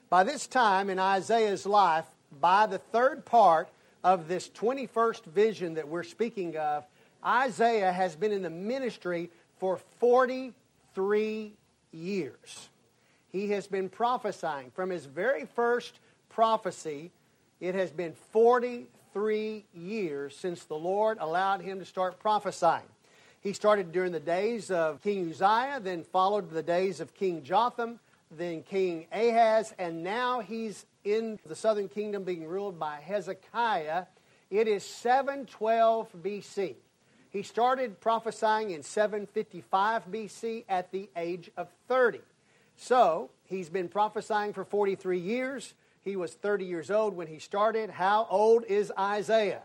By this time in Isaiah's life, by the third part of this 21st vision that we're speaking of, Isaiah has been in the ministry for 43 years. He has been prophesying. From his very first prophecy, it has been 43 years since the Lord allowed him to start prophesying. He started during the days of King Uzziah, then followed the days of King Jotham, then King Ahaz, and now he's in the southern kingdom being ruled by Hezekiah. It is 712 BC. He started prophesying in 755 BC at the age of 30. So, he's been prophesying for 43 years. He was 30 years old when he started. How old is Isaiah?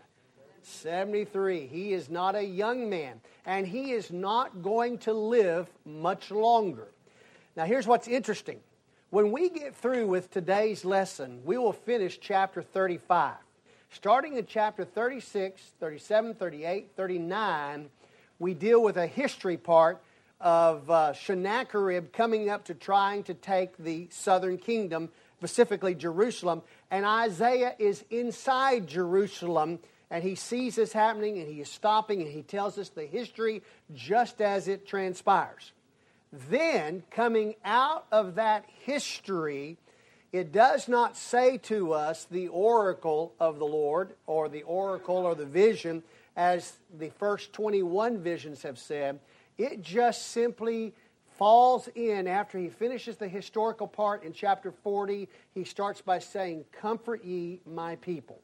73. He is not a young man, and he is not going to live much longer. Now, here's what's interesting. When we get through with today's lesson, we will finish chapter 35. Starting in chapter 36, 37, 38, 39, we deal with a history part of Sennacherib coming up to trying to take the southern kingdom, specifically Jerusalem. And Isaiah is inside Jerusalem, and he sees this happening, and he is stopping, and he tells us the history just as it transpires. Then, coming out of that history, it does not say to us the oracle of the Lord, or the oracle or the vision, as the first 21 visions have said. It just simply falls in after he finishes the historical part in chapter 40. He starts by saying, "Comfort ye my people."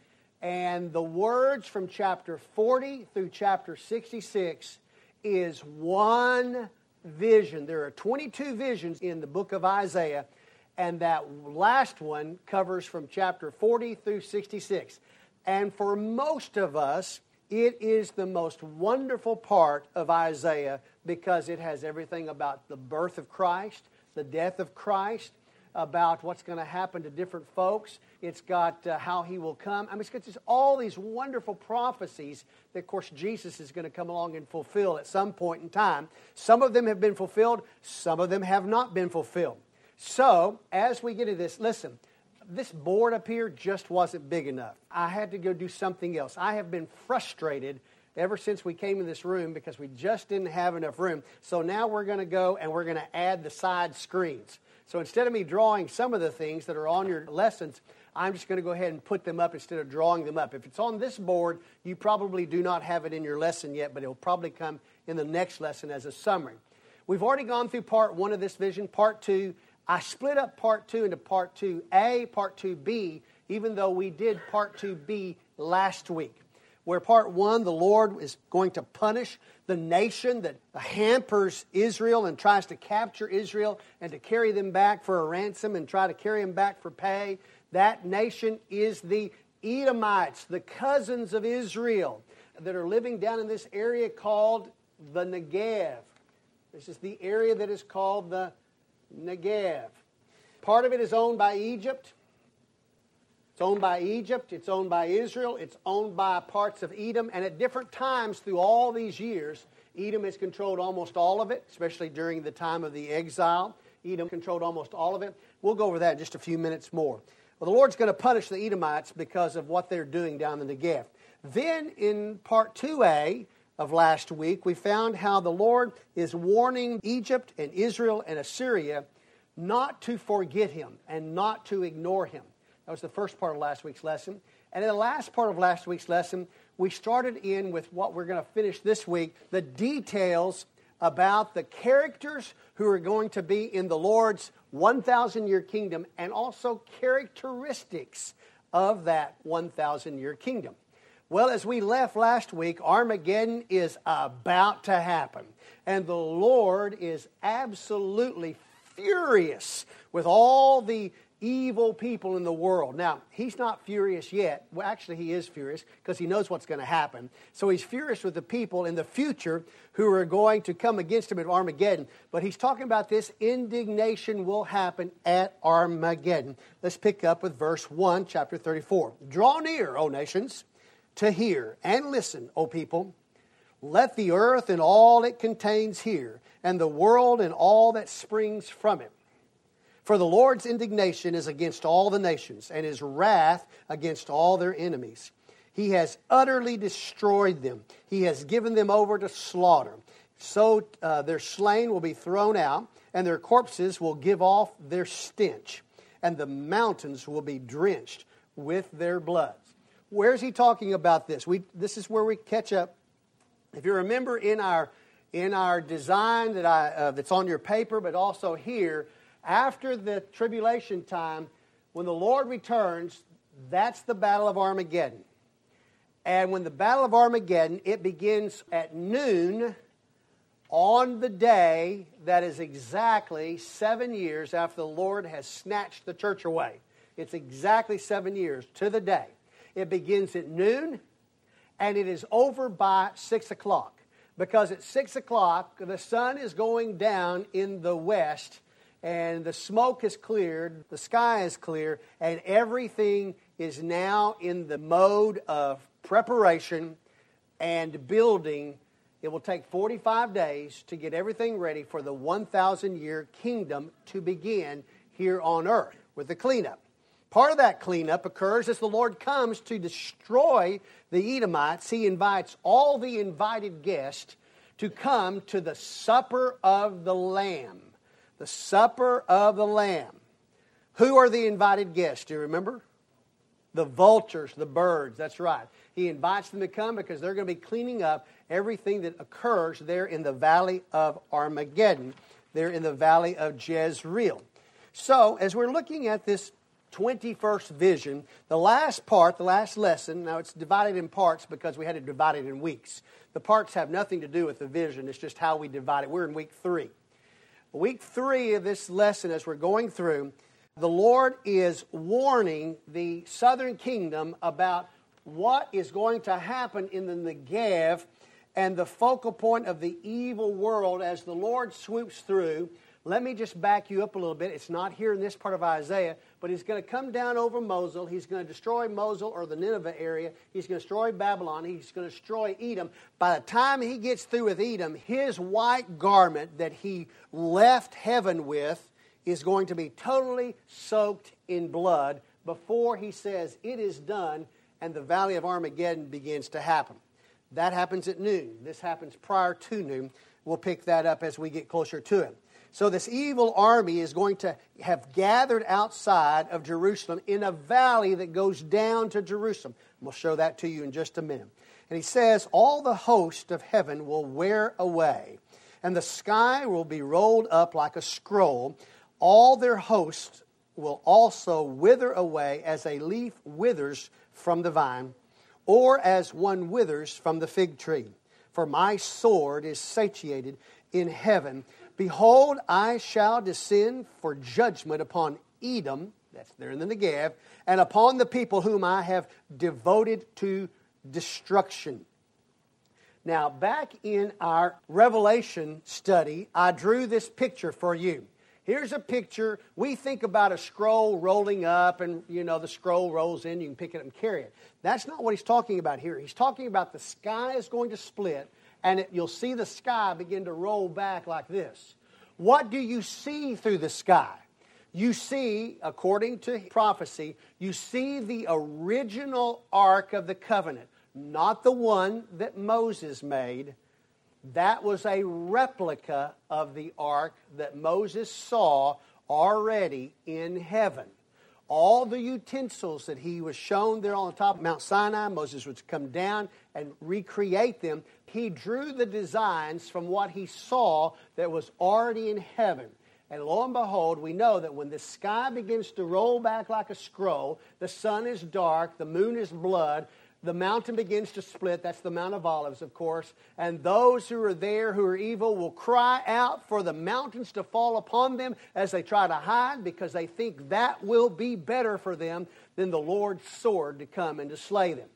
And the words from chapter 40 through chapter 66 is one vision. There are 22 visions in the book of Isaiah, and that last one covers from chapter 40 through 66. And for most of us, it is the most wonderful part of Isaiah because it has everything about the birth of Christ, the death of Christ, about what's going to happen to different folks. It's got how he will come. I mean, it's got just all these wonderful prophecies that, of course, Jesus is going to come along and fulfill at some point in time. Some of them have been fulfilled. Some of them have not been fulfilled. So, as we get to this, listen, this board up here just wasn't big enough. I had to go do something else. I have been frustrated ever since we came in this room because we just didn't have enough room. So now we're going to go and we're going to add the side screens. So instead of me drawing some of the things that are on your lessons, I'm just going to go ahead and put them up instead of drawing them up. If it's on this board, you probably do not have it in your lesson yet, but it will probably come in the next lesson as a summary. We've already gone through part 1 of this vision. Part 2, I split up part 2 into part 2A, part 2B, even though we did part 2B last week. Where part 1, the Lord is going to punish the nation that hampers Israel and tries to capture Israel and to carry them back for a ransom and try to carry them back for pay. That nation is the Edomites, the cousins of Israel, that are living down in this area called the Negev. This is the area that is called the Negev. Part of it is owned by Egypt. It's owned by Egypt, it's owned by Israel, it's owned by parts of Edom, and at different times through all these years, Edom has controlled almost all of it, especially during the time of the exile. Edom controlled almost all of it. We'll go over that in just a few minutes more. Well, the Lord's going to punish the Edomites because of what they're doing down in the Negev. Then in part 2A of last week, we found how the Lord is warning Egypt and Israel and Assyria not to forget Him and not to ignore Him. That was the first part of last week's lesson. And in the last part of last week's lesson, we started in with what we're going to finish this week, the details about the characters who are going to be in the Lord's 1,000-year kingdom and also characteristics of that 1,000-year kingdom. Well, as we left last week, Armageddon is about to happen. And the Lord is absolutely furious with all the evil people in the world. Now, He's not furious yet. Well, actually, He is furious because He knows what's going to happen. So He's furious with the people in the future who are going to come against Him at Armageddon. But He's talking about this indignation will happen at Armageddon. Let's pick up with verse 1, chapter 34. Draw near, O nations, to hear, and listen, O people. Let the earth and all it contains hear, and the world and all that springs from it. For the Lord's indignation is against all the nations, and His wrath against all their enemies. He has utterly destroyed them. He has given them over to slaughter. So their slain will be thrown out, and their corpses will give off their stench, and the mountains will be drenched with their blood. Where's he talking about this? This is where we catch up. If you remember in our design that's on your paper, but also here, after the tribulation time, when the Lord returns, that's the Battle of Armageddon. And when the Battle of Armageddon, it begins at noon on the day that is exactly 7 years after the Lord has snatched the church away. It's exactly 7 years to the day. It begins at noon, and it is over by 6 o'clock. Because at 6 o'clock, the sun is going down in the west, and the smoke is cleared, the sky is clear, and everything is now in the mode of preparation and building. It will take 45 days to get everything ready for the 1,000-year kingdom to begin here on earth with the cleanup. Part of that cleanup occurs as the Lord comes to destroy the Edomites. He invites all the invited guests to come to the supper of the Lamb. The supper of the Lamb. Who are the invited guests? Do you remember? The vultures, the birds, that's right. He invites them to come because they're going to be cleaning up everything that occurs there in the valley of Armageddon, there in the valley of Jezreel. So, as we're looking at this 21st vision, the last part, the last lesson, now it's divided in parts because we had it divided in weeks. The parts have nothing to do with the vision, it's just how we divide it. We're in week 3. Week 3 of this lesson, as we're going through, the Lord is warning the southern kingdom about what is going to happen in the Negev and the focal point of the evil world as the Lord swoops through. Let me just back you up a little bit. It's not here in this part of Isaiah, but He's going to come down over Mosul. He's going to destroy Mosul or the Nineveh area. He's going to destroy Babylon. He's going to destroy Edom. By the time He gets through with Edom, His white garment that He left heaven with is going to be totally soaked in blood before He says it is done and the valley of Armageddon begins to happen. That happens at noon. This happens prior to noon. We'll pick that up as we get closer to it. So this evil army is going to have gathered outside of Jerusalem in a valley that goes down to Jerusalem. We'll show that to you in just a minute. And he says, all the host of heaven will wear away, and the sky will be rolled up like a scroll. All their hosts will also wither away as a leaf withers from the vine, or as one withers from the fig tree. For my sword is satiated in heaven. Behold, I shall descend for judgment upon Edom, that's there in the Negev, and upon the people whom I have devoted to destruction. Now, back in our Revelation study, I drew this picture for you. Here's a picture. We think about a scroll rolling up and, the scroll rolls in. You can pick it up and carry it. That's not what he's talking about here. He's talking about the sky is going to split, and you'll see the sky begin to roll back like this. What do you see through the sky? You see, according to prophecy, you see the original Ark of the Covenant, not the one that Moses made. That was a replica of the ark that Moses saw already in heaven. All the utensils that he was shown there on the top of Mount Sinai, Moses would come down and recreate them. He drew the designs from what he saw that was already in heaven. And lo and behold, we know that when the sky begins to roll back like a scroll, the sun is dark, the moon is blood, the mountain begins to split. That's the Mount of Olives, of course. And those who are there who are evil will cry out for the mountains to fall upon them as they try to hide, because they think that will be better for them than the Lord's sword to come and to slay them.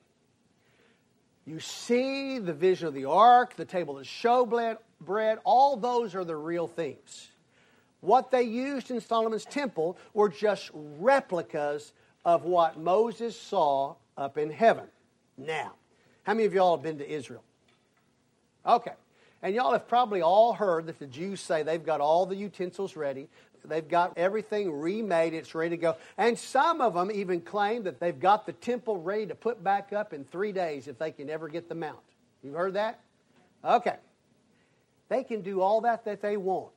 You see the vision of the ark, the table of showbread, all those are the real things. What they used in Solomon's temple were just replicas of what Moses saw up in heaven. Now, how many of y'all have been to Israel? Okay. And y'all have probably all heard that the Jews say they've got all the utensils ready. They've got everything remade. It's ready to go. And some of them even claim that they've got the temple ready to put back up in 3 days if they can ever get the mount. You've heard that? Okay. They can do all that they want.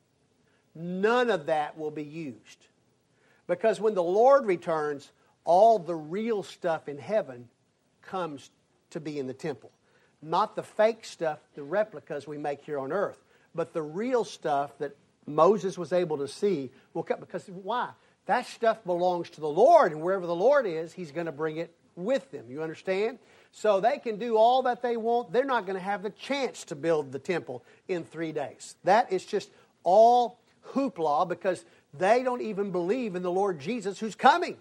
None of that will be used. Because when the Lord returns, all the real stuff in heaven comes to be in the temple. Not the fake stuff, the replicas we make here on earth, but the real stuff that Moses was able to see will come. Because why? That stuff belongs to the Lord, and wherever the Lord is, He's going to bring it with them. You understand? So they can do all that they want. They're not going to have the chance to build the temple in 3 days. That is just all hoopla because they don't even believe in the Lord Jesus who's coming.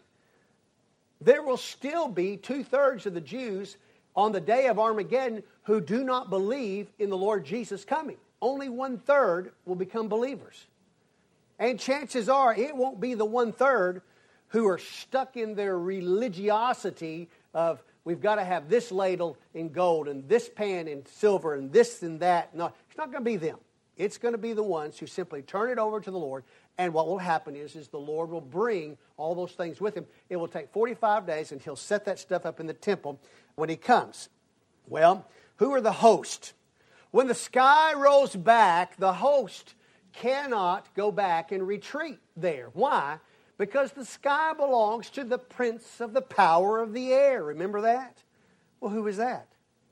There will still be 2/3 of the Jews on the day of Armageddon who do not believe in the Lord Jesus coming. Only 1/3 will become believers. And chances are it won't be the 1/3 who are stuck in their religiosity of we've got to have this ladle in gold and this pan in silver and this and that. No, it's not going to be them. It's going to be the ones who simply turn it over to the Lord. And what will happen is the Lord will bring all those things with Him. It will take 45 days and He'll set that stuff up in the temple when He comes. Well, who are the host? When the sky rolls back, the host cannot go back and retreat there. Why? Because the sky belongs to the prince of the power of the air. Remember that? Well, who is that?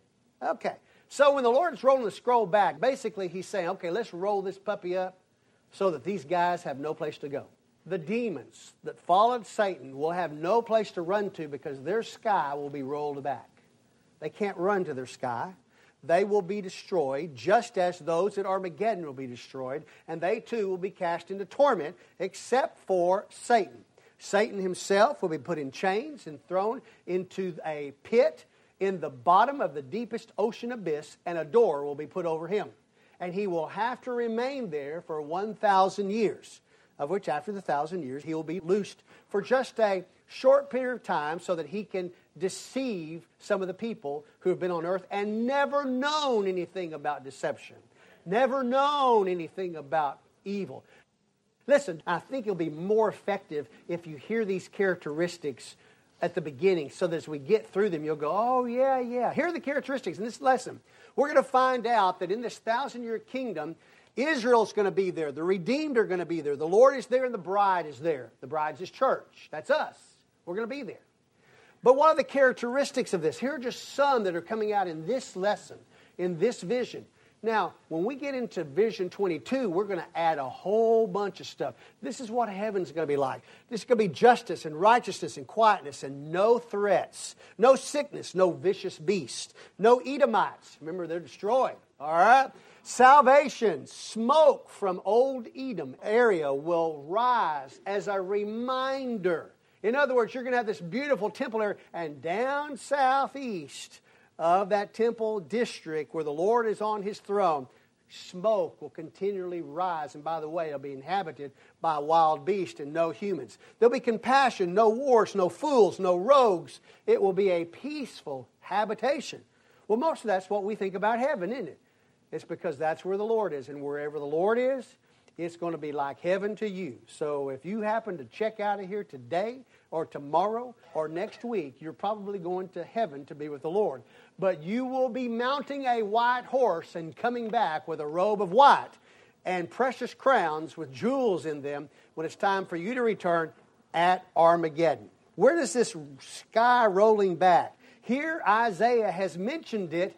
Okay. So when the Lord's rolling the scroll back, basically He's saying, okay, let's roll this puppy up so that these guys have no place to go. The demons that followed Satan will have no place to run to because their sky will be rolled back. They can't run to their sky. They will be destroyed just as those at Armageddon will be destroyed, and they too will be cast into torment except for Satan. Satan himself will be put in chains and thrown into a pit in the bottom of the deepest ocean abyss, and a door will be put over him. And he will have to remain there for 1,000 years, of which after the 1,000 years he will be loosed for just a short period of time so that he can deceive some of the people who have been on earth and never known anything about deception, never known anything about evil. Listen, I think it'll be more effective if you hear these characteristics at the beginning so that as we get through them, you'll go, oh, yeah. Here are the characteristics in this lesson. We're going to find out that in this 1,000-year kingdom, Israel's going to be there. The redeemed are going to be there. The Lord is there and the bride is there. The bride's His church. That's us. We're going to be there. But what are the characteristics of this? Here are just some that are coming out in this lesson, in this vision. Now, when we get into Vision 22, we're going to add a whole bunch of stuff. This is what heaven's going to be like. This is going to be justice and righteousness and quietness and no threats, no sickness, no vicious beast, no Edomites. Remember, they're destroyed. All right? Salvation, smoke from old Edom area will rise as a reminder. In other words, you're going to have this beautiful temple area, and down southeast of that temple district where the Lord is on His throne, smoke will continually rise. And by the way, it'll be inhabited by wild beasts and no humans. There'll be compassion, no wars, no fools, no rogues. It will be a peaceful habitation. Well, most of that's what we think about heaven, isn't it? It's because that's where the Lord is. And wherever the Lord is, it's going to be like heaven to you. So if you happen to check out of here today or tomorrow or next week, you're probably going to heaven to be with the Lord. But you will be mounting a white horse and coming back with a robe of white and precious crowns with jewels in them when it's time for you to return at Armageddon. Where does this sky rolling back? Here Isaiah has mentioned it.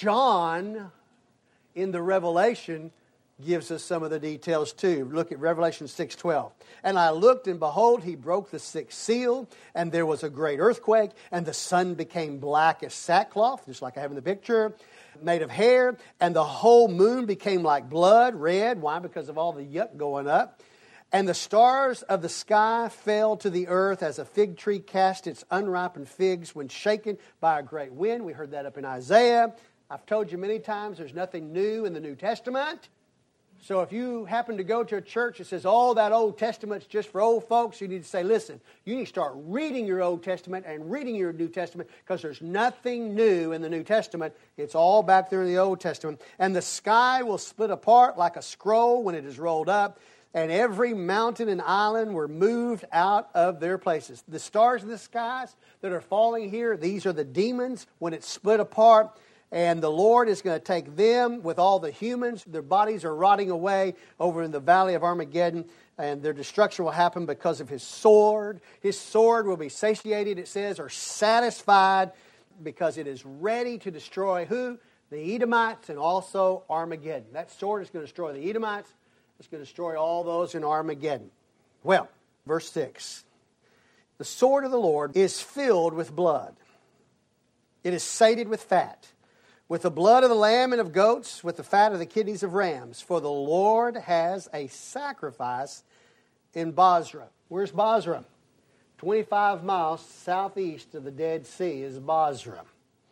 John in the Revelation gives us some of the details too. Look at Revelation 6:12. And I looked, and behold, He broke the sixth seal, and there was a great earthquake, and the sun became black as sackcloth, just like I have in the picture, made of hair, and the whole moon became like blood, red. Why? Because of all the yuck going up. And the stars of the sky fell to the earth as a fig tree cast its unripened figs when shaken by a great wind. We heard that up in Isaiah. I've told you many times there's nothing new in the New Testament. So if you happen to go to a church that says, oh, that Old Testament's just for old folks, you need to say, listen, you need to start reading your Old Testament and reading your New Testament because there's nothing new in the New Testament. It's all back there in the Old Testament. And the sky will split apart like a scroll when it is rolled up. and every mountain and island were moved out of their places. The stars in the skies that are falling here, these are the demons when it's split apart. And the Lord is going to take them with all the humans. Their bodies are rotting away over in the valley of Armageddon. And their destruction will happen because of His sword. His sword will be satiated, it says, or satisfied, because it is ready to destroy who? The Edomites and also Armageddon. That sword is going to destroy the Edomites. It's going to destroy all those in Armageddon. Well, verse 6. The sword of the Lord is filled with blood. It is sated with fat, with the blood of the lamb and of goats, with the fat of the kidneys of rams. For the Lord has a sacrifice in Bozrah. Where's Bozrah? 25 miles southeast of the Dead Sea is Bozrah.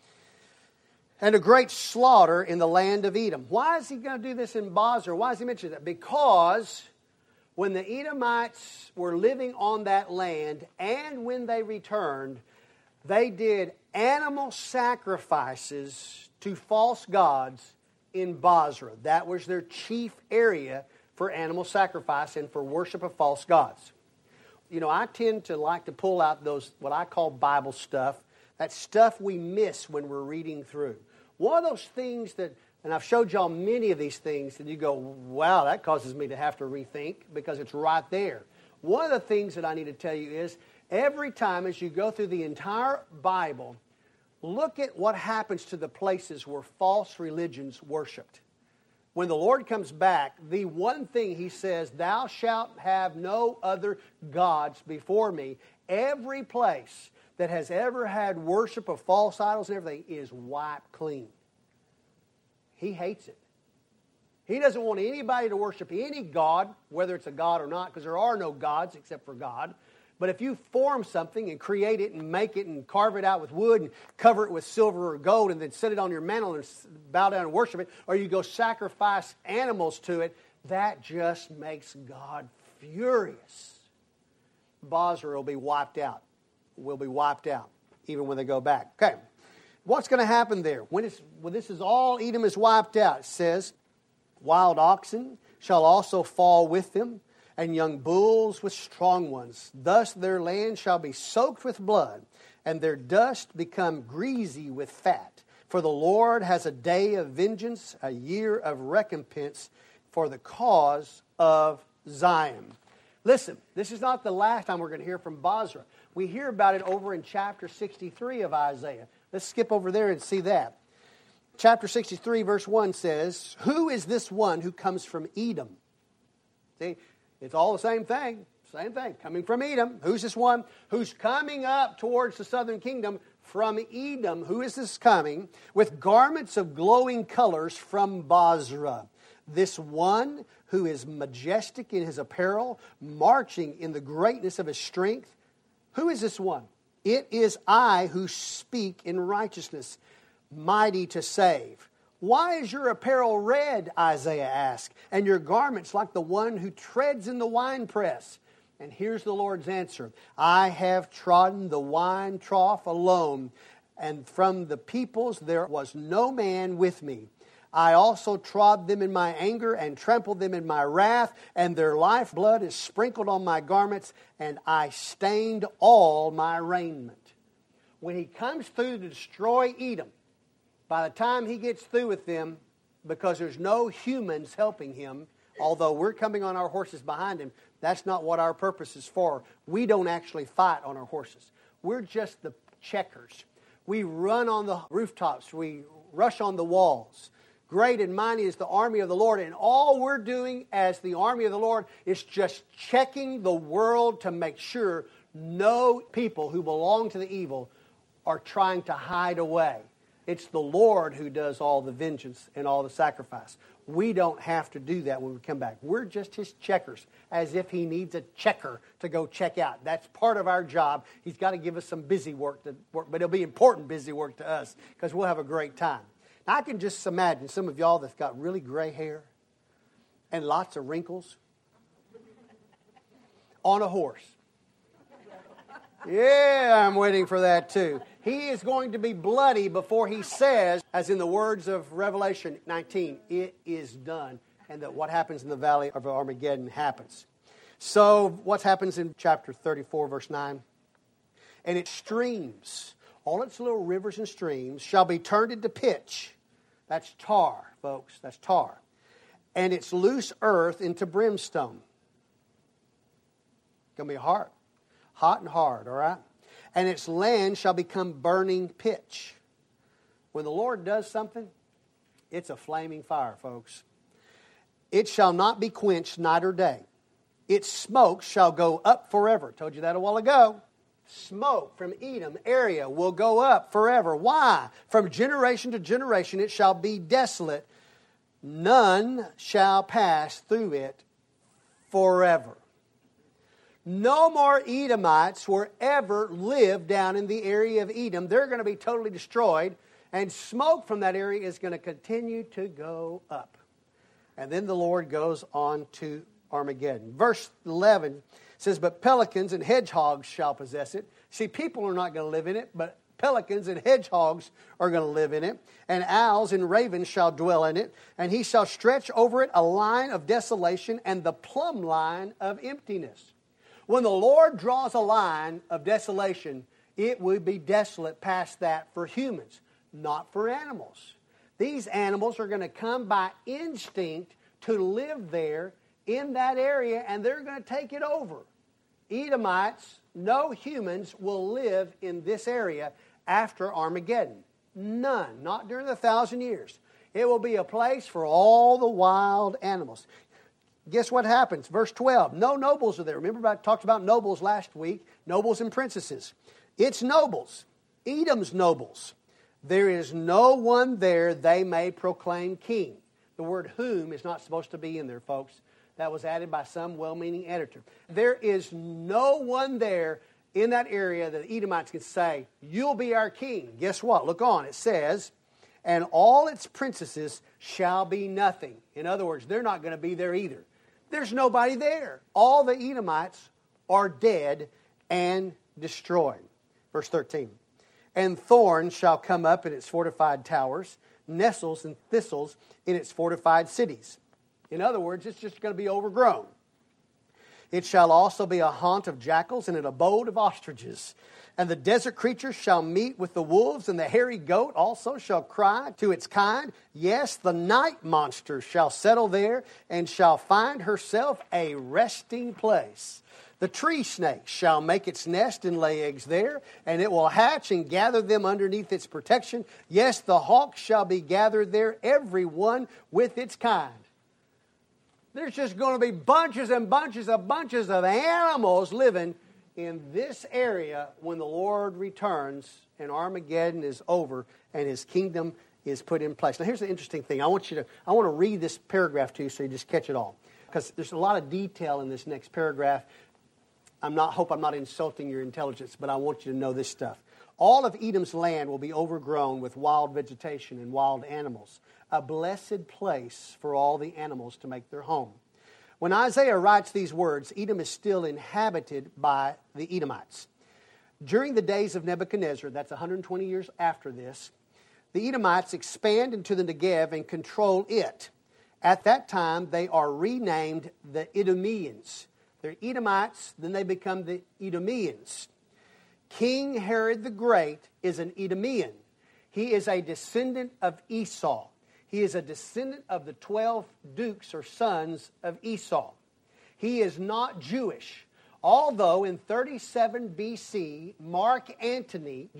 And a great slaughter in the land of Edom. Why is he going to do this in Bozrah? Why does he mention that? Because when the Edomites were living on that land and when they returned, they did animal sacrifices to false gods in Bozrah. That was their chief area for animal sacrifice and for worship of false gods. You know, I tend to like to pull out those, what I call Bible stuff, that stuff we miss when we're reading through. One of those things that, and I've showed y'all many of these things, and you go, wow, that causes me to have to rethink because it's right there. One of the things that I need to tell you is, every time as you go through the entire Bible, look at what happens to the places where false religions worshiped. When the Lord comes back, the one thing He says, thou shalt have no other gods before me. Every place that has ever had worship of false idols and everything is wiped clean. He hates it. He doesn't want anybody to worship any god, whether it's a god or not, because there are no gods except for God. But if you form something and create it and make it and carve it out with wood and cover it with silver or gold and then set it on your mantle and bow down and worship it, or you go sacrifice animals to it, that just makes God furious. Bozrah will be wiped out. Will be wiped out, even when they go back. Okay, what's going to happen there? When this is all, Edom is wiped out, it says, wild oxen shall also fall with them, and young bulls with strong ones. Thus their land shall be soaked with blood, and their dust become greasy with fat. For the Lord has a day of vengeance, a year of recompense for the cause of Zion. Listen, this is not the last time we're going to hear from Bozrah. We hear about it over in chapter 63 of Isaiah. Let's skip over there and see that. Chapter 63, verse 1 says, who is this one who comes from Edom? See, it's all the same thing. Same thing. Coming from Edom. Who's this one? Who's coming up towards the southern kingdom from Edom? Who is this coming? With garments of glowing colors from Bozrah. This one who is majestic in his apparel, marching in the greatness of his strength. Who is this one? It is I who speak in righteousness, mighty to save. Why is your apparel red, Isaiah asked, and your garments like the one who treads in the winepress? And here's the Lord's answer. I have trodden the wine trough alone, and from the peoples there was no man with me. I also trod them in my anger and trampled them in my wrath, and their lifeblood is sprinkled on my garments, and I stained all my raiment. When He comes through to destroy Edom, by the time He gets through with them, because there's no humans helping Him, although we're coming on our horses behind Him, that's not what our purpose is for. We don't actually fight on our horses. We're just the checkers. We run on the rooftops. We rush on the walls. Great and mighty is the army of the Lord, and all we're doing as the army of the Lord is just checking the world to make sure no people who belong to the evil are trying to hide away. It's the Lord who does all the vengeance and all the sacrifice. We don't have to do that when we come back. We're just His checkers, as if He needs a checker to go check out. That's part of our job. He's got to give us some busy work, but it'll be important busy work to us because we'll have a great time. Now, I can just imagine some of y'all that's got really gray hair and lots of wrinkles on a horse. Yeah, I'm waiting for that too. He is going to be bloody before He says, as in the words of Revelation 19, it is done. and that what happens in the valley of Armageddon happens. So what happens in chapter 34, verse 9? And its streams, all its little rivers and streams, shall be turned into pitch. That's tar, folks. That's tar. And its loose earth into brimstone. It's going to be hard. Hot and hard, all right? And its land shall become burning pitch. When the Lord does something, it's a flaming fire, folks. It shall not be quenched night or day. Its smoke shall go up forever. Told you that a while ago. Smoke from Edom area will go up forever. Why? From generation to generation it shall be desolate. None shall pass through it forever. No more Edomites will ever live down in the area of Edom. They're going to be totally destroyed. And smoke from that area is going to continue to go up. And then the Lord goes on to Armageddon. Verse 11 says, but pelicans and hedgehogs shall possess it. See, people are not going to live in it, but pelicans and hedgehogs are going to live in it. And owls and ravens shall dwell in it. And he shall stretch over it a line of desolation and the plumb line of emptiness. When the Lord draws a line of desolation, it would be desolate past that for humans, not for animals. These animals are going to come by instinct to live there in that area, and they're going to take it over. Edomites, no humans will live in this area after Armageddon. None, not during the 1,000 years. It will be a place for all the wild animals. Guess what happens? Verse 12, no nobles are there. Remember I talked about nobles last week, nobles and princesses. It's nobles, Edom's nobles. There is no one there they may proclaim king. The word whom is not supposed to be in there, folks. That was added by some well-meaning editor. There is no one there in that area that the Edomites can say, you'll be our king. Guess what? Look on. It says, and all its princesses shall be nothing. In other words, they're not going to be there either. There's nobody there. All the Edomites are dead and destroyed. Verse 13. And thorns shall come up in its fortified towers, nettles and thistles in its fortified cities. In other words, it's just going to be overgrown. It shall also be a haunt of jackals and an abode of ostriches. And the desert creatures shall meet with the wolves, and the hairy goat also shall cry to its kind. Yes, the night monster shall settle there and shall find herself a resting place. The tree snake shall make its nest and lay eggs there, and it will hatch and gather them underneath its protection. Yes, the hawk shall be gathered there, every one with its kind. There's just going to be bunches and bunches of animals living in this area when the Lord returns and Armageddon is over and His kingdom is put in place. Now here's the interesting thing. I want to read this paragraph to you so you just catch it all. Because there's a lot of detail in this next paragraph. Hope I'm not insulting your intelligence, but I want you to know this stuff. All of Edom's land will be overgrown with wild vegetation and wild animals, a blessed place for all the animals to make their home. When Isaiah writes these words, Edom is still inhabited by the Edomites. During the days of Nebuchadnezzar, that's 120 years after this, the Edomites expand into the Negev and control it. At that time, they are renamed the Idumeans. They're Edomites, then they become the Idumeans. King Herod the Great is an Idumean. He is a descendant of Esau. He is a descendant of the 12 dukes or sons of Esau. He is not Jewish. Although in 37 BC, Mark Antony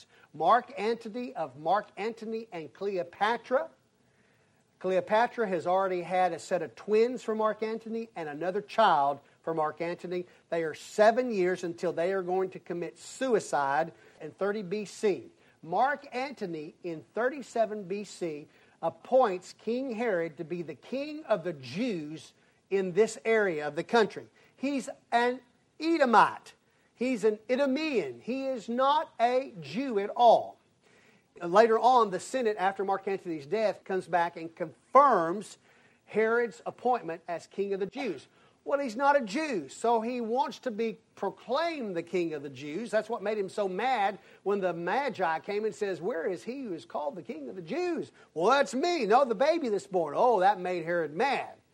of Mark Antony and Cleopatra. Cleopatra has already had a set of twins for Mark Antony and another child for Mark Antony. They are 7 years until they are going to commit suicide in 30 BC. Mark Antony in 37 BC appoints King Herod to be the king of the Jews in this area of the country. He's an Edomite. He's an Idumean. He is not a Jew at all. Later on, the Senate, after Mark Antony's death, comes back and confirms Herod's appointment as king of the Jews. Well, he's not a Jew, so he wants to be proclaimed the king of the Jews. That's what made him so mad when the Magi came and says, where is he who is called the king of the Jews? Well, that's me. No, the baby that's born. Oh, that made Herod mad.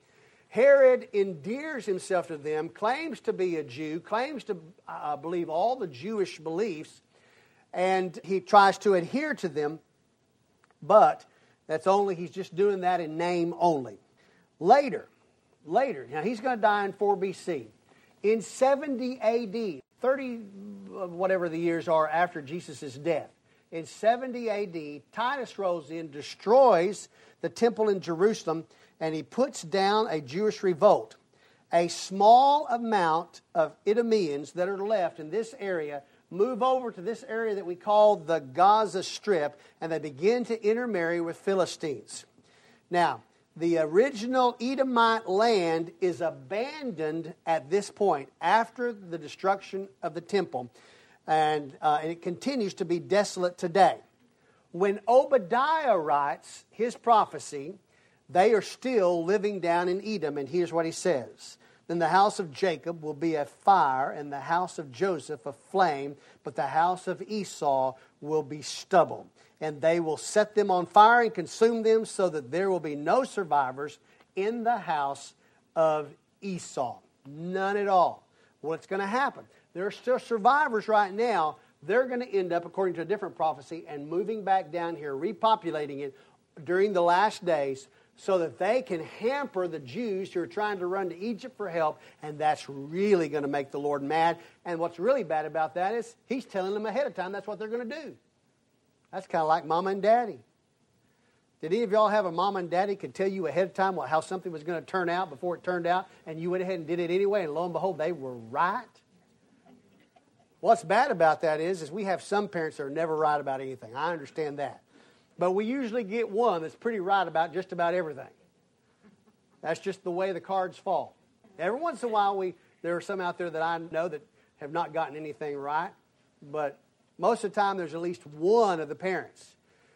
Herod endears himself to them, claims to be a Jew, claims to believe all the Jewish beliefs, and he tries to adhere to them, but he's just doing that in name only. Later, now he's going to die in 4 BC. In 70 AD, 30 whatever the years are after Jesus' death, in 70 AD, Titus rolls in, destroys the temple in Jerusalem, and he puts down a Jewish revolt. A small amount of Idumeans that are left in this area move over to this area that we call the Gaza Strip, and they begin to intermarry with Philistines. Now, the original Edomite land is abandoned at this point after the destruction of the temple, and it continues to be desolate today. When Obadiah writes his prophecy, they are still living down in Edom, and here's what he says. Then the house of Jacob will be a fire, and the house of Joseph a flame, but the house of Esau will be stubble. And they will set them on fire and consume them, so that there will be no survivors in the house of Esau. None at all. What's going to happen? There are still survivors right now. They're going to end up, according to a different prophecy, and moving back down here, repopulating it during the last days, so that they can hamper the Jews who are trying to run to Egypt for help, and that's really going to make the Lord mad. And what's really bad about that is he's telling them ahead of time that's what they're going to do. That's kind of like mama and daddy. Did any of y'all have a mama and daddy could tell you ahead of time how something was going to turn out before it turned out, and you went ahead and did it anyway, and lo and behold, they were right? What's bad about that is we have some parents that are never right about anything. I understand that. But we usually get one that's pretty right about just about everything. That's just the way the cards fall. Every once in a while, there are some out there that I know that have not gotten anything right, but most of the time there's at least one of the parents.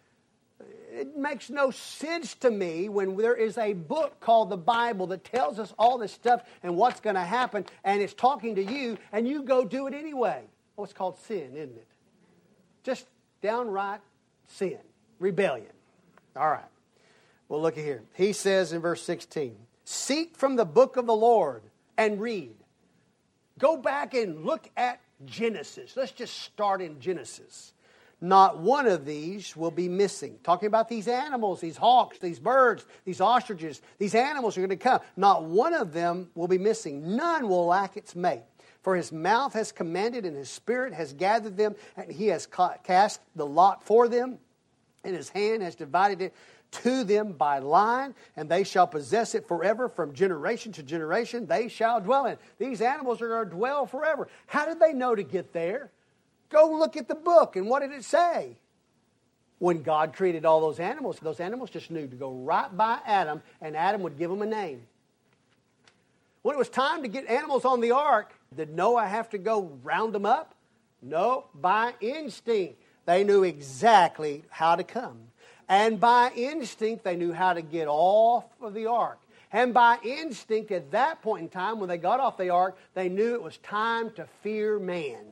It makes no sense to me when there is a book called the Bible that tells us all this stuff and what's going to happen, and it's talking to you, and you go do it anyway. Oh, it's called sin, isn't it? Just downright sin. Rebellion. All right. Well, look at here. He says in verse 16, seek from the book of the Lord and read. Go back and look at Genesis. Let's just start in Genesis. Not one of these will be missing. Talking about these animals, these hawks, these birds, these ostriches, these animals are going to come. Not one of them will be missing. None will lack its mate. For his mouth has commanded and his spirit has gathered them, and he has cast the lot for them. And his hand has divided it to them by line, and they shall possess it forever. From generation to generation they shall dwell in. These animals are going to dwell forever. How did they know to get there? Go look at the book, and what did it say? When God created all those animals just knew to go right by Adam, and Adam would give them a name. When it was time to get animals on the ark, did Noah have to go round them up? No, by instinct. They knew exactly how to come. And by instinct, they knew how to get off of the ark. And by instinct, at that point in time, when they got off the ark, they knew it was time to fear man.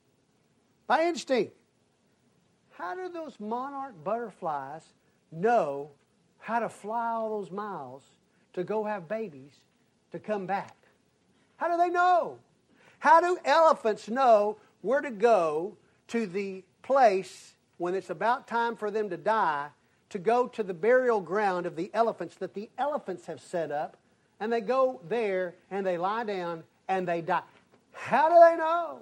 By instinct. How do those monarch butterflies know how to fly all those miles to go have babies to come back? How do they know? How do elephants know where to go to the place when it's about time for them to die, to go to the burial ground of the elephants that the elephants have set up, and they go there and they lie down and they die? How do they know?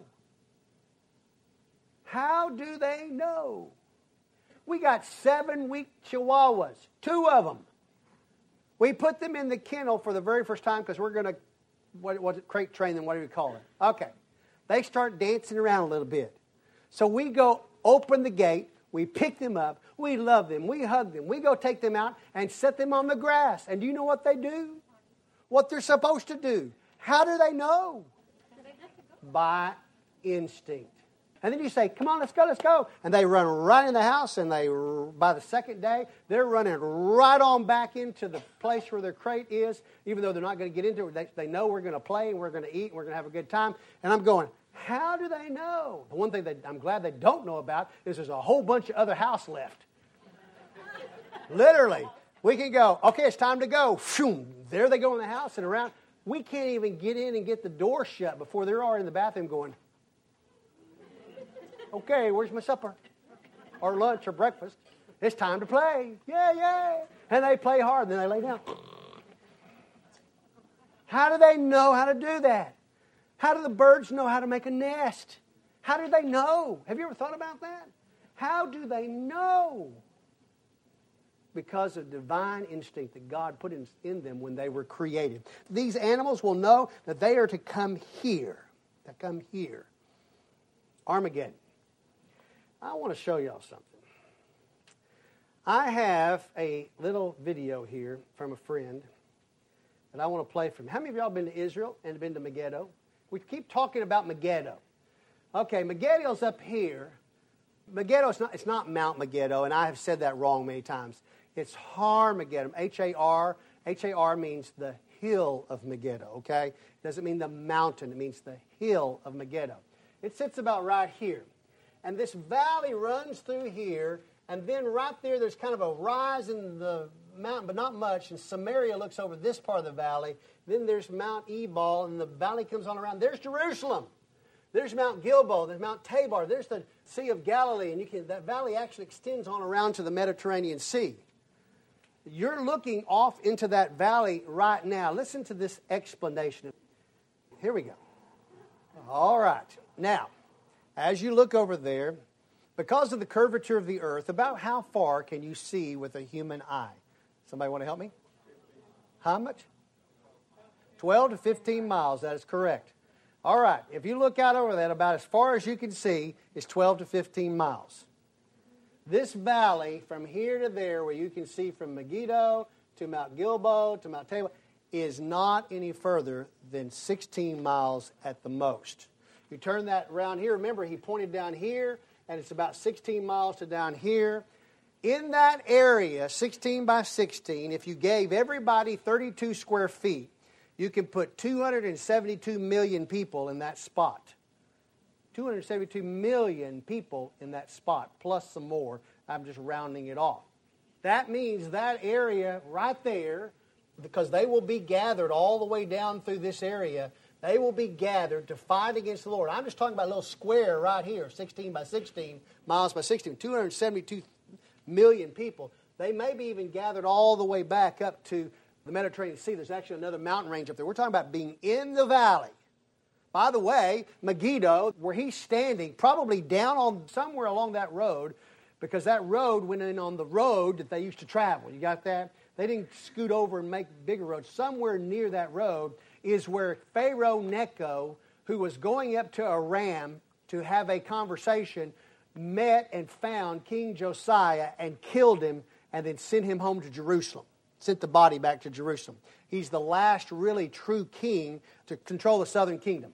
How do they know? We got 7-week chihuahuas, 2 of them. We put them in the kennel for the very first time because we're going to crate train them, what do we call it? Okay. They start dancing around a little bit. So we go open the gate, we pick them up, we love them, we hug them, we go take them out and set them on the grass. And do you know what they do? What they're supposed to do. How do they know? By instinct. And then you say, come on, let's go, let's go. And they run right in the house, and by the second day, they're running right on back into the place where their crate is, even though they're not going to get into it. They know we're going to play, and we're going to eat, and we're going to have a good time. And I'm going, how do they know? The one thing that I'm glad they don't know about is there's a whole bunch of other house left. Literally. We can go, okay, it's time to go. Phew, there they go in the house and around. We can't even get in and get the door shut before they're already in the bathroom going, okay, where's my supper? Or lunch or breakfast. It's time to play. Yeah, yeah. And they play hard, then they lay down. How do they know how to do that? How do the birds know how to make a nest? How do they know? Have you ever thought about that? How do they know? Because of divine instinct that God put in them when they were created. These animals will know that they are to come here. To come here. Armageddon. I want to show y'all something. I have a little video here from a friend that I want to play from. How many of y'all have been to Israel and been to Megiddo? We keep talking about Megiddo. Okay, Megiddo's up here. Megiddo, it's not Mount Megiddo, and I have said that wrong many times. It's Har-Megiddo, H-A-R. H-A-R means the hill of Megiddo, okay? It doesn't mean the mountain. It means the hill of Megiddo. It sits about right here. And this valley runs through here, and then right there's kind of a rise in the mountain, but not much, and Samaria looks over this part of the valley. Then there's Mount Ebal, and the valley comes on around. There's Jerusalem. There's Mount Gilboa. There's Mount Tabor. There's the Sea of Galilee, and that valley actually extends on around to the Mediterranean Sea. You're looking off into that valley right now. Listen to this explanation. Here we go. All right. Now, as you look over there, because of the curvature of the earth, about how far can you see with a human eye? Somebody want to help me? How much? 12 to 15 miles. That is correct. All right. If you look out over that, about as far as you can see is 12 to 15 miles. This valley from here to there, where you can see from Megiddo to Mount Gilboa to Mount Tabor, is not any further than 16 miles at the most. You turn that around here. Remember, he pointed down here, and it's about 16 miles to down here. In that area, 16 by 16, if you gave everybody 32 square feet, you can put 272 million people in that spot. 272 million people in that spot, plus some more. I'm just rounding it off. That means that area right there, because they will be gathered all the way down through this area, they will be gathered to fight against the Lord. I'm just talking about a little square right here, 16 by 16, miles by 16, 272 million people. They may be even gathered all the way back up to the Mediterranean Sea. There's actually another mountain range up there. We're talking about being in the valley. By the way, Megiddo, where he's standing, probably down on somewhere along that road, because that road went in on the road that they used to travel. You got that? They didn't scoot over and make bigger roads. Somewhere near that road is where Pharaoh Necho, who was going up to Aram to have a conversation, met and found King Josiah and killed him and then sent him home to Jerusalem. Sent the body back to Jerusalem. He's the last really true king to control the southern kingdom.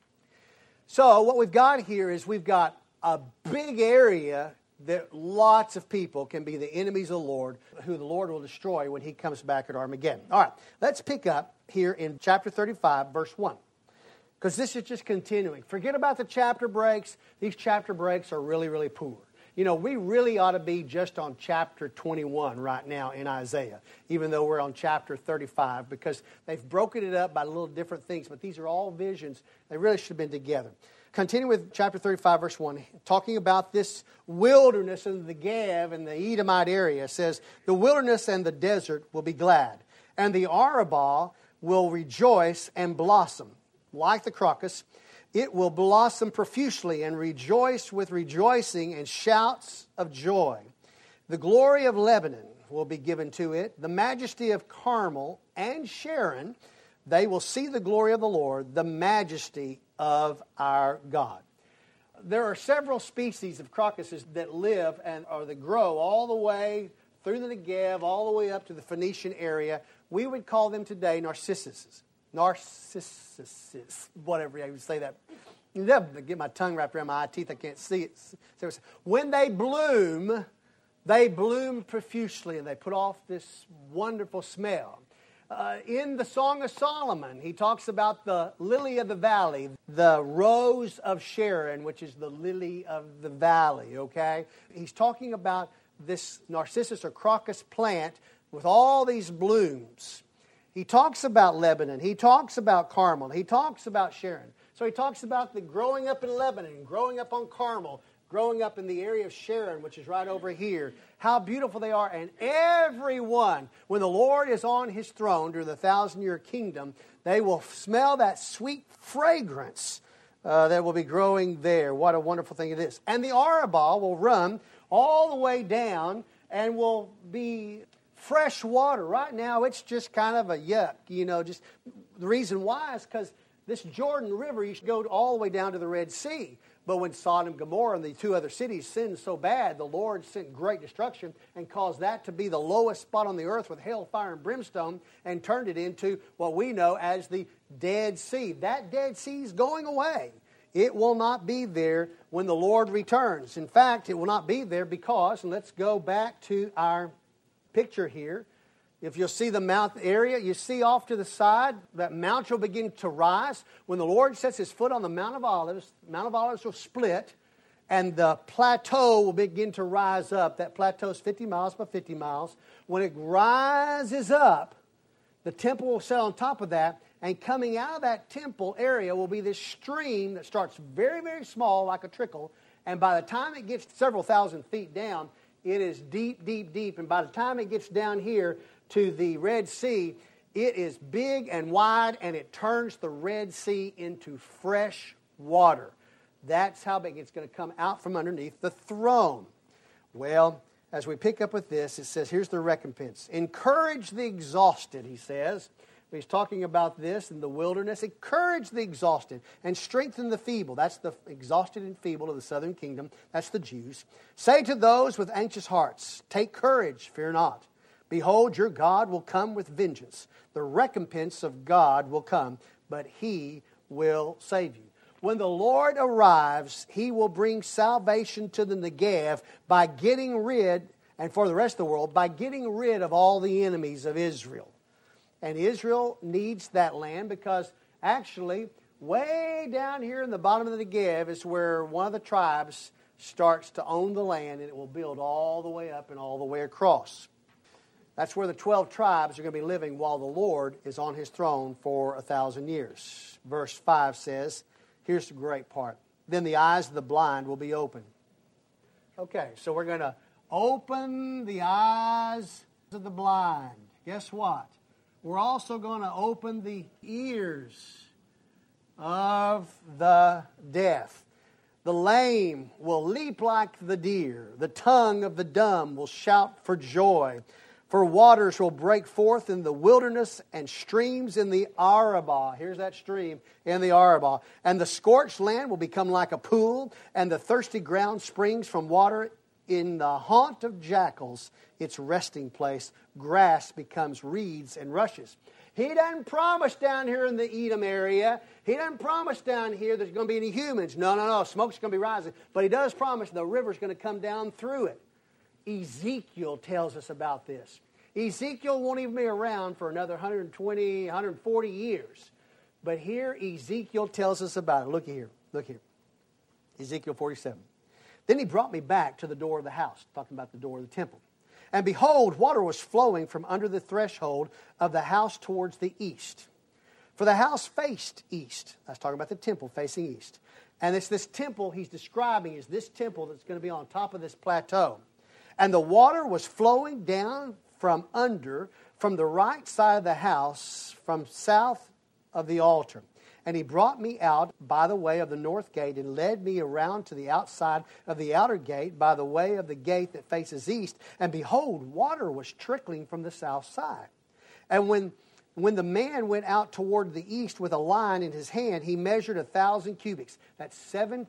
So what we've got here is we've got a big area that lots of people can be the enemies of the Lord, who the Lord will destroy when he comes back at Armageddon. All right, let's pick up here in chapter 35, verse 1. Because this is just continuing. Forget about the chapter breaks. These chapter breaks are really, really poor. You know, we really ought to be just on chapter 21 right now in Isaiah, even though we're on chapter 35, because they've broken it up by little different things, but these are all visions. They really should have been together. Continue with chapter 35, verse 1, talking about this wilderness in the Negev and the Edomite area. It says, the wilderness and the desert will be glad, and the Arabah will rejoice and blossom. Like the crocus, it will blossom profusely and rejoice with rejoicing and shouts of joy. The glory of Lebanon will be given to it, the majesty of Carmel and Sharon. They will see the glory of the Lord, the majesty of our God. There are several species of crocuses that live or that grow all the way through the Negev, all the way up to the Phoenician area. We would call them today narcissuses. Narcissus, whatever I would say that. I get my tongue wrapped around my eye teeth. I can't see it. So when they bloom profusely, and they put off this wonderful smell. In the Song of Solomon, he talks about the lily of the valley, the rose of Sharon, which is the lily of the valley, okay? He's talking about this narcissus or crocus plant with all these blooms. He talks about Lebanon. He talks about Carmel. He talks about Sharon. So he talks about the growing up in Lebanon, growing up on Carmel, growing up in the area of Sharon, which is right over here. How beautiful they are. And everyone, when the Lord is on His throne during the 1,000-year kingdom, they will smell that sweet fragrance that will be growing there. What a wonderful thing it is. And the Arabah will run all the way down and will be fresh water. Right now, it's just kind of a yuck. Just the reason why is because this Jordan River used to go all the way down to the Red Sea. But when Sodom and Gomorrah and the two other cities sinned so bad, the Lord sent great destruction and caused that to be the lowest spot on the earth with hellfire and brimstone and turned it into what we know as the Dead Sea. That Dead Sea is going away. It will not be there when the Lord returns. In fact, it will not be there because, and let's go back to our picture here. If you'll see the mount area, you see off to the side, that mount will begin to rise. When the Lord sets His foot on the Mount of Olives will split, and the plateau will begin to rise up. That plateau is 50 miles by 50 miles. When it rises up, the temple will sit on top of that, and coming out of that temple area will be this stream that starts very, very small, like a trickle, and by the time it gets several thousand feet down, it is deep, deep, deep, and by the time it gets down here to the Red Sea, it is big and wide, and it turns the Red Sea into fresh water. That's how big it's going to come out from underneath the throne. Well, as we pick up with this, it says, here's the recompense. Encourage the exhausted, he says. He's talking about this in the wilderness. Encourage the exhausted and strengthen the feeble. That's the exhausted and feeble of the southern kingdom. That's the Jews. Say to those with anxious hearts, take courage, fear not. Behold, your God will come with vengeance. The recompense of God will come, but He will save you. When the Lord arrives, He will bring salvation to the Negev by getting rid, and for the rest of the world, by getting rid of all the enemies of Israel. And Israel needs that land because actually, way down here in the bottom of the Negev is where one of the tribes starts to own the land, and it will build all the way up and all the way across. That's where the 12 tribes are going to be living while the Lord is on His throne for 1,000 years. Verse 5 says, here's the great part. Then the eyes of the blind will be opened. Okay, so we're going to open the eyes of the blind. Guess what? We're also going to open the ears of the deaf. The lame will leap like the deer. The tongue of the dumb will shout for joy. For waters will break forth in the wilderness and streams in the Arabah. Here's that stream in the Arabah. And the scorched land will become like a pool, and the thirsty ground springs from water. In the haunt of jackals, its resting place, grass becomes reeds and rushes. He doesn't promise down here in the Edom area. He doesn't promise down here there's going to be any humans. No. Smoke's going to be rising. But He does promise the river's going to come down through it. Ezekiel tells us about this. Ezekiel won't even be around for another 120, 140 years. But here Ezekiel tells us about it. Look here. Ezekiel 47. Then he brought me back to the door of the house, talking about the door of the temple. And behold, water was flowing from under the threshold of the house towards the east. For the house faced east. That's talking about the temple facing east. And it's this temple he's describing is this temple that's going to be on top of this plateau. And the water was flowing down from the right side of the house, from south of the altar. And he brought me out by the way of the north gate and led me around to the outside of the outer gate by the way of the gate that faces east. And behold, water was trickling from the south side. And when the man went out toward the east with a line in his hand, he measured 1,000 cubits. That's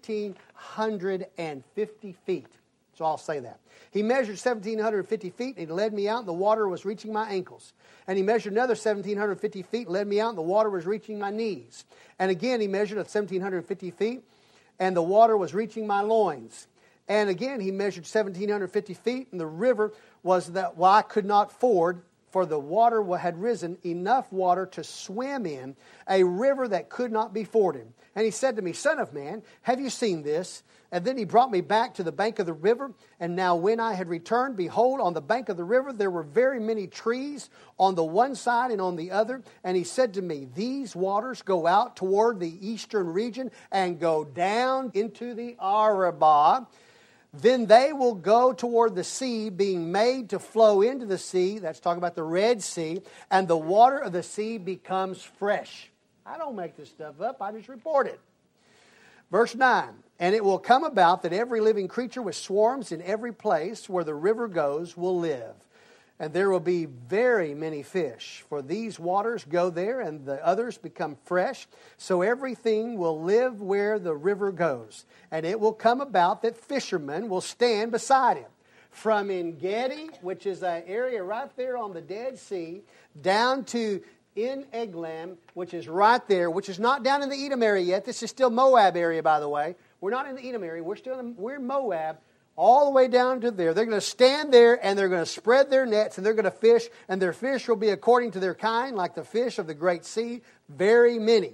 1,750 feet. So I'll say that. He measured 1,750 feet, and he led me out, and the water was reaching my ankles. And he measured another 1,750 feet, led me out, and the water was reaching my knees. And again, he measured 1,750 feet, and the water was reaching my loins. And again, he measured 1,750 feet, and the river was that I could not ford for the water had risen, enough water to swim in, a river that could not be forded. And he said to me, Son of man, have you seen this? And then he brought me back to the bank of the river. And now when I had returned, behold, on the bank of the river there were very many trees on the one side and on the other. And he said to me, these waters go out toward the eastern region and go down into the Arabah. Then they will go toward the sea, being made to flow into the sea. That's talking about the Red Sea. And the water of the sea becomes fresh. I don't make this stuff up. I just report it. Verse 9. And it will come about that every living creature with swarms in every place where the river goes will live. And there will be very many fish. For these waters go there, and the others become fresh. So everything will live where the river goes. And it will come about that fishermen will stand beside him. From En-Gedi, which is an area right there on the Dead Sea, down to En-Eglam, which is right there, which is not down in the Edom area yet. This is still Moab area, by the way. We're not in the Edom area. We're in Moab. All the way down to there. They're going to stand there and they're going to spread their nets and they're going to fish. And their fish will be according to their kind, like the fish of the great sea, very many.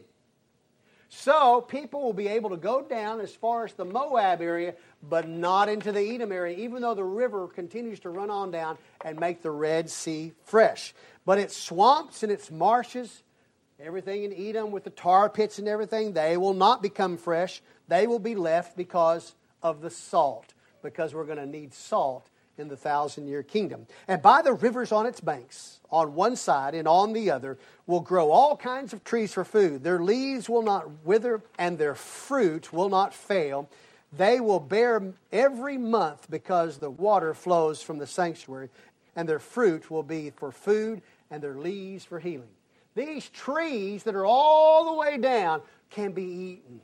So people will be able to go down as far as the Moab area, but not into the Edom area, even though the river continues to run on down and make the Red Sea fresh. But its swamps and its marshes, everything in Edom with the tar pits and everything, they will not become fresh. They will be left because of the salt. Because we're going to need salt in the 1,000-year kingdom. And by the rivers on its banks, on one side and on the other, will grow all kinds of trees for food. Their leaves will not wither, and their fruit will not fail. They will bear every month because the water flows from the sanctuary, and their fruit will be for food, and their leaves for healing. These trees that are all the way down can be eaten.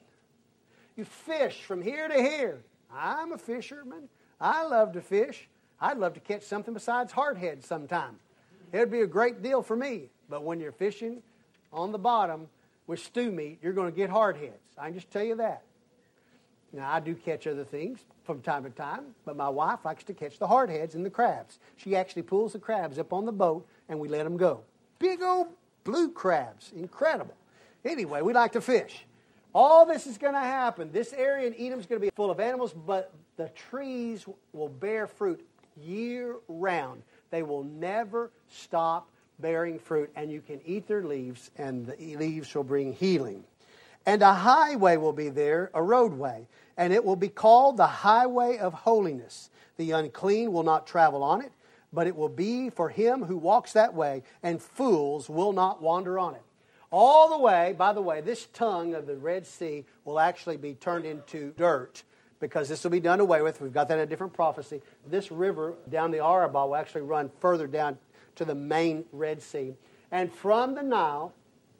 You fish from here to here. I'm a fisherman. I love to fish. I'd love to catch something besides hardhead sometime. It would be a great deal for me. But when you're fishing on the bottom with stew meat, you're going to get hardheads. I can just tell you that. Now, I do catch other things from time to time, but my wife likes to catch the hardheads and the crabs. She actually pulls the crabs up on the boat, and we let them go. Big old blue crabs. Incredible. Anyway, we like to fish. All this is going to happen. This area in Edom is going to be full of animals, but the trees will bear fruit year-round. They will never stop bearing fruit, and you can eat their leaves, and the leaves will bring healing. And a highway will be there, a roadway, and it will be called the highway of holiness. The unclean will not travel on it, but it will be for him who walks that way, and fools will not wander on it. All the way, by the way, this tongue of the Red Sea will actually be turned into dirt because this will be done away with. We've got that in a different prophecy. This river down the Arabah will actually run further down to the main Red Sea. And from the Nile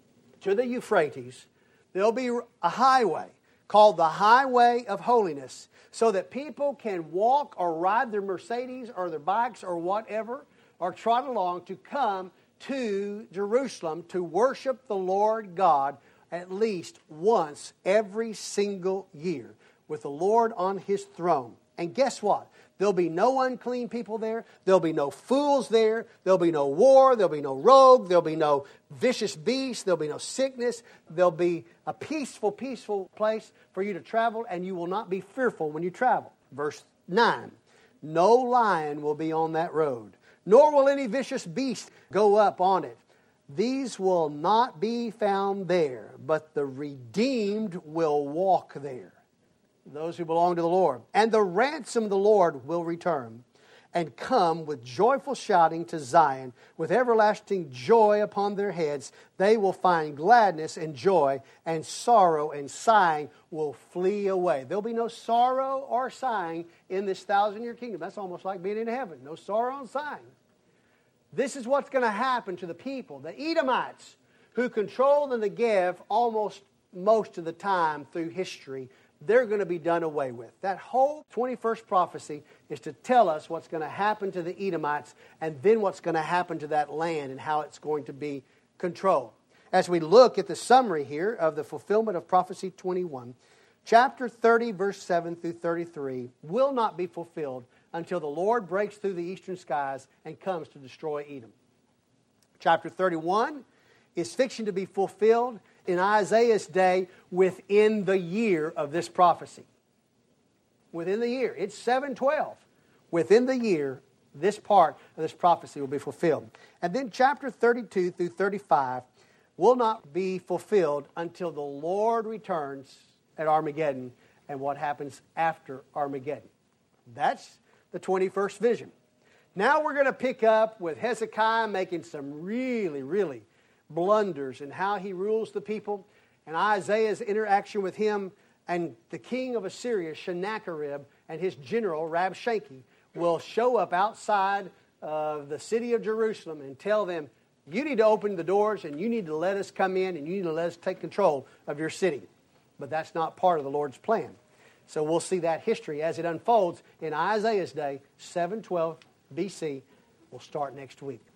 to the Euphrates, there'll be a highway called the Highway of Holiness so that people can walk or ride their Mercedes or their bikes or whatever or trot along to come to Jerusalem to worship the Lord God at least once every single year with the Lord on His throne. And guess what? There'll be no unclean people there. There'll be no fools there. There'll be no war. There'll be no rogue. There'll be no vicious beast. There'll be no sickness. There'll be a peaceful, peaceful place for you to travel, and you will not be fearful when you travel. Verse 9, no lion will be on that road, nor will any vicious beast go up on it. These will not be found there, but the redeemed will walk there, those who belong to the Lord. And the ransom of the Lord will return and come with joyful shouting to Zion, with everlasting joy upon their heads. They will find gladness and joy, and sorrow and sighing will flee away. There'll be no sorrow or sighing in this 1,000-year kingdom. That's almost like being in heaven. No sorrow and sighing. This is what's going to happen to the people, the Edomites, who control the Negev almost most of the time through history. They're going to be done away with. That whole 21st prophecy is to tell us what's going to happen to the Edomites and then what's going to happen to that land and how it's going to be controlled. As we look at the summary here of the fulfillment of prophecy 21, chapter 30, verse 7 through 33 will not be fulfilled until the Lord breaks through the eastern skies and comes to destroy Edom. Chapter 31 is fixing to be fulfilled in Isaiah's day within the year of this prophecy. Within the year. It's 712. Within the year, this part of this prophecy will be fulfilled. And then chapter 32 through 35 will not be fulfilled until the Lord returns at Armageddon and what happens after Armageddon. That's the 21st vision. Now we're going to pick up with Hezekiah making some really blunders in how he rules the people, and Isaiah's interaction with him, and the king of Assyria, Sennacherib, and his general, Rabshakeh, will show up outside of the city of Jerusalem and tell them, you need to open the doors and you need to let us come in and you need to let us take control of your city. But that's not part of the Lord's plan. So we'll see that history as it unfolds in Isaiah's day, 712 BC. We'll start next week.